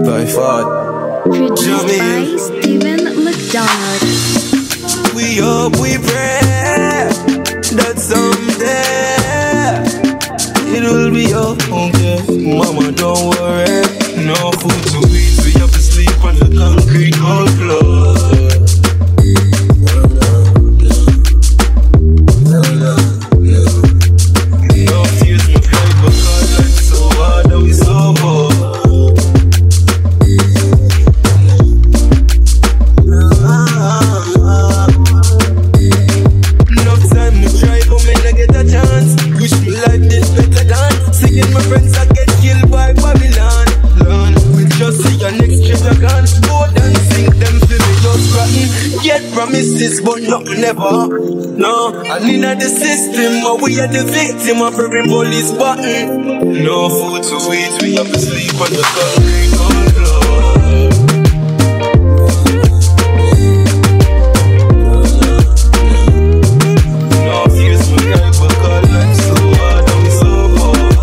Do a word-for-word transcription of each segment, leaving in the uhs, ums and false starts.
By far. Produced by Stephen McDonald. We hope, we pray that someday it will be okay. Mama, don't worry. No food to eat. We have to sleep on the concrete cold floor. No tears, no cry, because life's so hard and we so bored. Enough time to try, but me not get a chance. Wish me life did better than singing my friends that get killed by Babylon. Learn, we just see your next chapter gone. Go and sing them for me just rotten. Get promises, but nothing ever. No, and in the system, but we are the victim of every police button. No food to eat, we have to sleep on the concrete cold floor. No fears for life, but God life so hard and we so bored.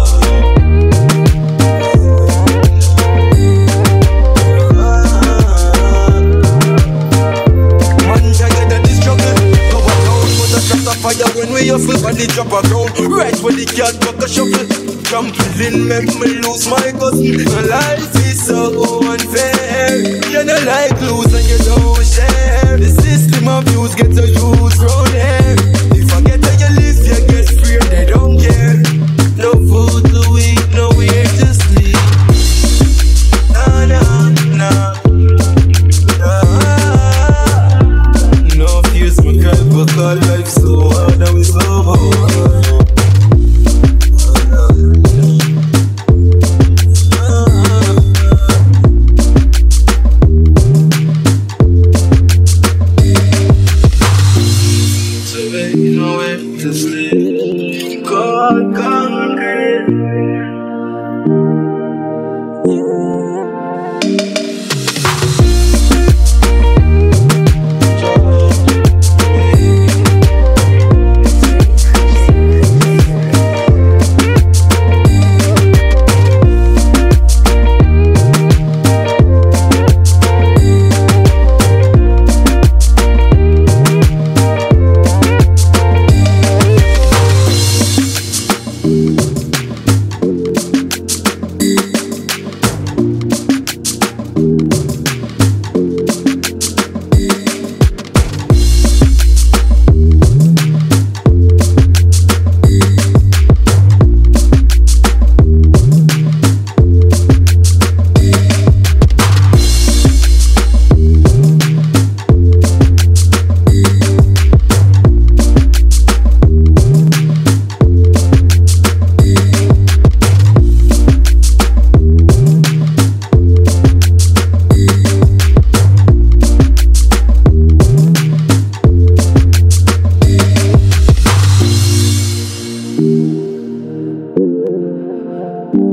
Man, together this struggle. Cover down, put a shot of fire when we hustle and the drop a ground. Right when the cat buck a shuffle. Trampling make me lose my cousin. Life is so unfair. You don't like lose and you don't share. The system of use gets a huge round here. If I get how you live, you get free and they don't care. No food to eat, nowhere to sleep. Nah, nah, nah, nah. No fears, my cry, but God life so hard and we so bored. To sleep, cold concrete.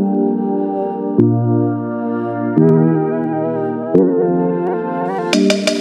Thank you.